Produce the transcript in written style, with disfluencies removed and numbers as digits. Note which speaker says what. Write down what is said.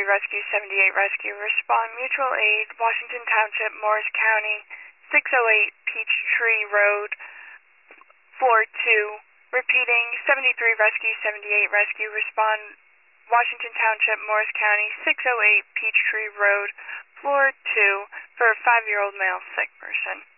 Speaker 1: Rescue 78 Rescue. Respond Mutual Aid, Washington Township, Morris County, 608 Peachtree Road, floor 2. Repeating, 73 Rescue 78 Rescue. Respond Washington Township, Morris County, 608 Peachtree Road, floor 2, for a 5-year-old male sick person.